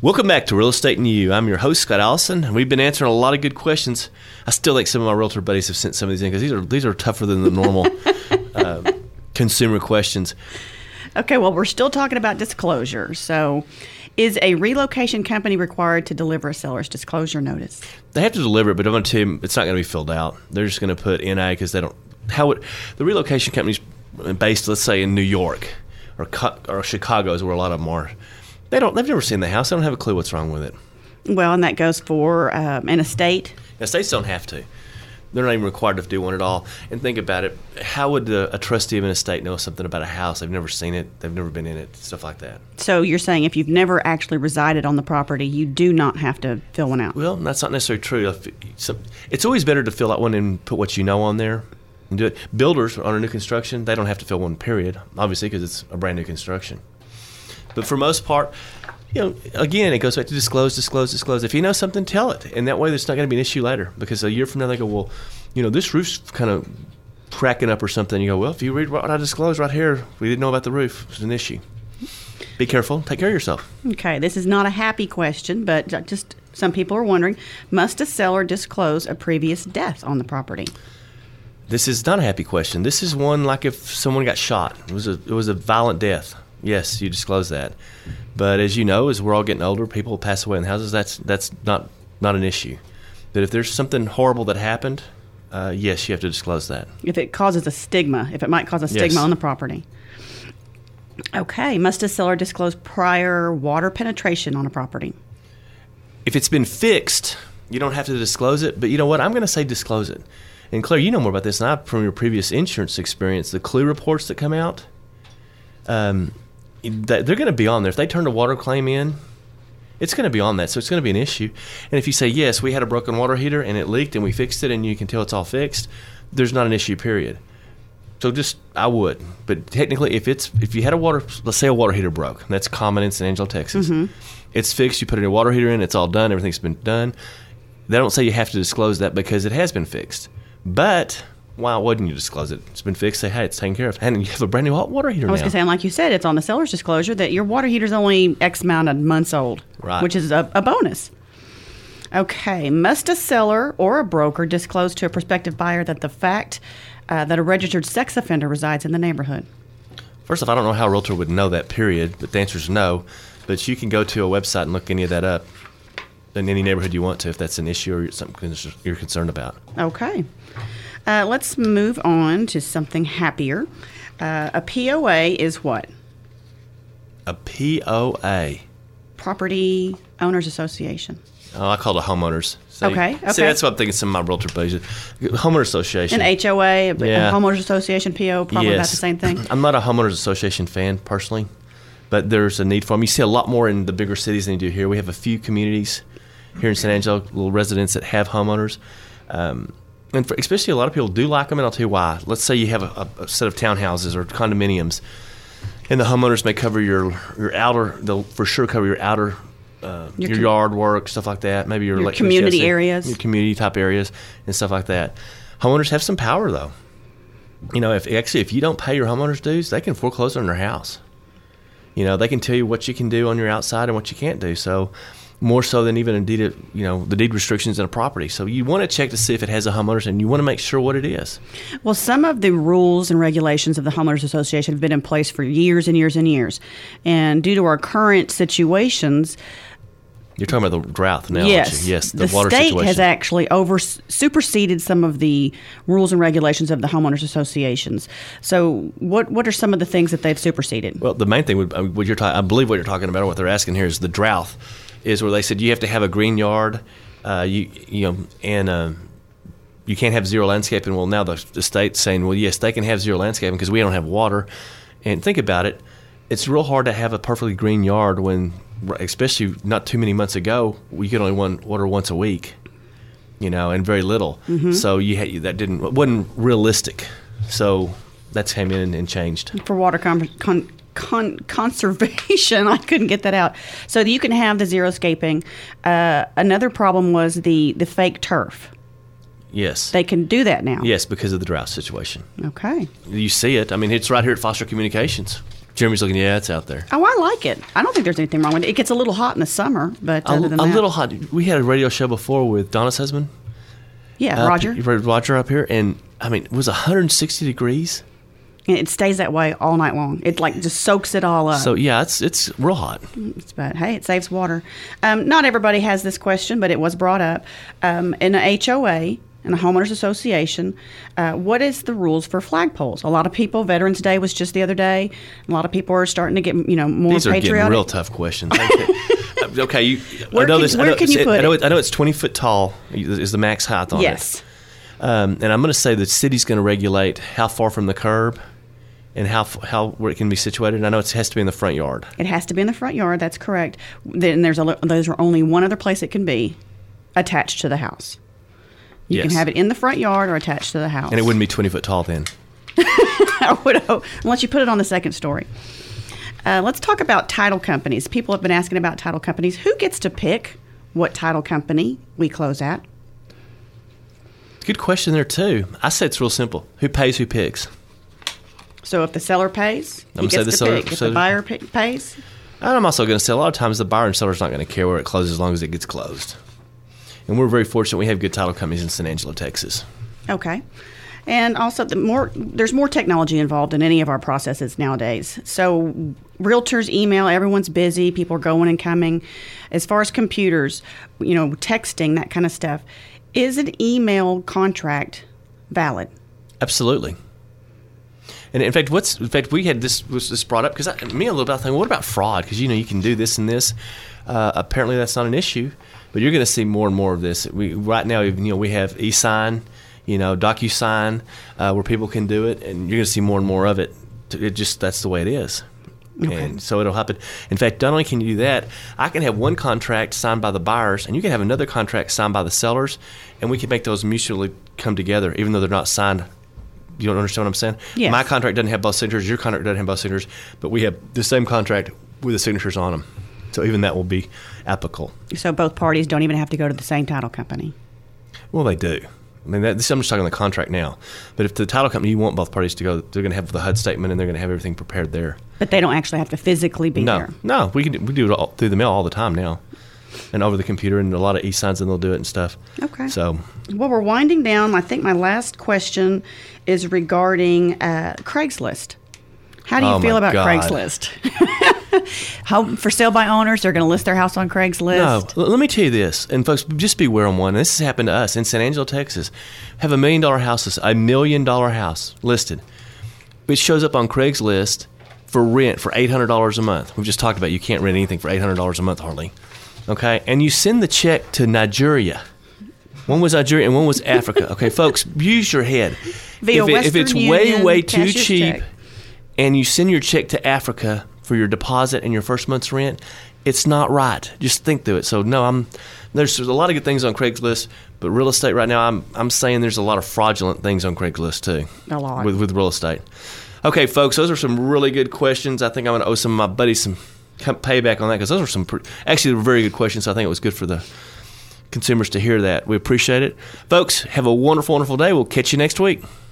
Welcome back to Real Estate and You. I'm your host, Scott Allison, and we've been answering a lot of good questions. I still think some of my realtor buddies have sent some of these in because these are tougher than the normal consumer questions. Okay, well, we're still talking about disclosure. So, is a relocation company required to deliver a seller's disclosure notice? They have to deliver it, but I'm going to tell you, it's not going to be filled out. They're just going to put NA because they don't. The relocation company's based, let's say, in New York or Chicago is where a lot of them are. They've never seen the house. They don't have a clue what's wrong with it. Well, and that goes for an estate. Estates don't have to. They're not even required to do one at all. And think about it. How would a trustee of an estate know something about a house? They've never seen it. They've never been in it, stuff like that. So you're saying if you've never actually resided on the property, you do not have to fill one out? Well, that's not necessarily true. It's always better to fill out one and put what you know on there and do it. Builders on a new construction, they don't have to fill one, period, obviously, because it's a brand new construction. But for most part, again, it goes back to disclose. If you know something, tell it. And that way there's not going to be an issue later. Because a year from now they go, well, this roof's kind of cracking up or something. You go, well, if you read what I disclosed right here, we didn't know about the roof. It's an issue. Be careful. Take care of yourself. Okay, this is not a happy question, but just some people are wondering, must a seller disclose a previous death on the property? This is not a happy question. This is one like if someone got shot. It was a violent death. Yes, you disclose that. But as you know, as we're all getting older, people pass away in houses. That's not an issue. But if there's something horrible that happened, yes, you have to disclose that. If it causes a stigma, if it might cause a stigma on the property. Okay, must a seller disclose prior water penetration on a property? If it's been fixed, you don't have to disclose it. But you know what? I'm going to say disclose it. And Claire, you know more about this than I from your previous insurance experience. The CLUE reports that come out, they're going to be on there. If they turn a water claim in, it's going to be on that, so it's going to be an issue. And if you say, yes, we had a broken water heater and it leaked and we fixed it and you can tell it's all fixed, there's not an issue, period. So I would. But technically, if you had let's say a water heater broke, that's common in San Angelo, Texas. Mm-hmm. It's fixed, you put a water heater in, it's all done, everything's been done. They don't say you have to disclose that because it has been fixed. But why wouldn't you disclose it? It's been fixed. Say, hey, it's taken care of. And you have a brand new hot water heater now. I was going to say, and like you said, it's on the seller's disclosure that your water heater's only X amount of months old, right, which is a bonus. Okay. Must a seller or a broker disclose to a prospective buyer that the fact that a registered sex offender resides in the neighborhood? First off, I don't know how a realtor would know that, period, but the answer is no. But you can go to a website and look any of that up in any neighborhood you want to if that's an issue or something you're concerned about. Okay. Let's move on to something happier. A POA is what? A POA? Property Owners Association. Oh, I call it a homeowners. Okay. See, that's what I'm thinking some of my realtor buddies. Homeowners Association. An HOA, a Homeowners Association, PO, probably about the same thing. I'm not a Homeowners Association fan, personally, but there's a need for them. You see a lot more in the bigger cities than you do here. We have a few communities here in San Angelo, little residents that have homeowners. And especially a lot of people do like them, and I'll tell you why. Let's say you have a set of townhouses or condominiums, and the homeowners may cover your outer, they'll for sure cover your outer, your yard work, stuff like that. Maybe your community areas. Your community type areas and stuff like that. Homeowners have some power, though. If you don't pay your homeowners dues, they can foreclose on your house. They can tell you what you can do on your outside and what you can't do. So more so than even the deed restrictions in a property. So you want to check to see if it has a homeowners, and you want to make sure what it is. Well, some of the rules and regulations of the Homeowners Association have been in place for years and years and years. And due to our current situations... You're talking about the drought now, yes, aren't you? Yes, the water state situation has actually superseded some of the rules and regulations of the homeowners associations. So, what are some of the things that they've superseded? Well, the main thing I believe what you're talking about, or what they're asking here, is the drought. Is where they said you have to have a green yard, you can't have zero landscaping. Well, now the state's saying, well, yes, they can have zero landscaping because we don't have water. And think about it, it's real hard to have a perfectly green yard when, especially not too many months ago, we could only water once a week, and very little. Mm-hmm. So that wasn't realistic. So that's came in and changed. For water conservation, I couldn't get that out. So you can have the xeriscaping. Another problem was the fake turf. Yes. They can do that now. Yes, because of the drought situation. Okay. You see it. I mean, it's right here at Foster Communications. Jeremy's looking, yeah, it's out there. Oh, I like it. I don't think there's anything wrong with it. It gets a little hot in the summer, but other than A that, little hot. We had a radio show before with Donna's husband. yeah, Roger. Roger up here, and I mean, it was 160 degrees. And it stays that way all night long. It like just soaks it all up. So yeah, it's real hot. But hey, it saves water. Not everybody has this question, but it was brought up in an HOA. In a homeowners association, what is the rules for flagpoles? A lot of people, Veterans Day was just the other day. A lot of people are starting to get, more These are patriotic. getting real tough questions. Okay, Where can you put it? I know it's 20 foot tall is the max height on it. Yes. And I'm going to say the city's going to regulate how far from the curb and how where it can be situated. And I know it has to be in the front yard. It has to be in the front yard. That's correct. Then there's only one other place it can be, attached to the house. You Yes. can have it in the front yard or attached to the house. And it wouldn't be 20 foot tall then. I would hope, unless you put it on the second story. Let's talk about title companies. People have been asking about title companies. Who gets to pick what title company we close at? Good question there too. I say it's real simple. Who pays, who picks? So if the seller pays, I'm he gonna say gets the to seller- pick. If so- the buyer pays, And I'm also going to say a lot of times the buyer and seller's not going to care where it closes as long as it gets closed. And we're very fortunate we have good title companies in San Angelo, Texas. okay. And also, there's more technology involved in any of our processes nowadays. So realtors email, everyone's busy, people are going and coming. As far as computers, texting, that kind of stuff, is an email contract valid? Absolutely. And in fact, we had this brought up because me a little bit thinking, what about fraud? Because you can do this and this. Apparently, that's not an issue, but you're going to see more and more of this. Right now, we have e-sign, DocuSign, where people can do it, and you're going to see more and more of it. That's the way it is. Okay. And so it'll happen. In fact, not only can you do that, I can have one contract signed by the buyers, and you can have another contract signed by the sellers, and we can make those mutually come together, even though they're not signed. You don't understand what I'm saying? Yes. My contract doesn't have both signatures. Your contract doesn't have both signatures, but we have the same contract with the signatures on them. So even that will be applicable. So both parties don't even have to go to the same title company? Well, they do. I mean, I'm just talking the contract now. But if the title company, you want both parties to go, they're going to have the HUD statement and they're going to have everything prepared there. But they don't actually have to physically be there? No, we do it all through the mail all the time now. And over the computer, and a lot of e-signs, and they'll do it and stuff. Okay. So, well, we're winding down. I think my last question is regarding Craigslist. How do you feel about God. Craigslist? Home for sale by owners, they're going to list their house on Craigslist. No, let me tell you this, and folks, just beware on one. This has happened to us in San Angelo, Texas. Have $1 million house, $1 million house listed. It shows up on Craigslist for rent for $800 a month. We've just talked about you can't rent anything for $800 a month hardly. Okay, and you send the check to Nigeria. One was Nigeria and one was Africa. Okay, folks, use your head. Via If it's Western way Union, too cashier's cheap, check. and you send your check to Africa for your deposit and your first month's rent, it's not right. Just think through it. So no, there's a lot of good things on Craigslist, but real estate right now, I'm saying there's a lot of fraudulent things on Craigslist too. A lot. with real estate. Okay, folks, those are some really good questions. I think I'm going to owe some of my buddies some payback on that because those were actually very good questions. So I think it was good for the consumers to hear that. We appreciate it. Folks, have a wonderful, wonderful day. We'll catch you next week.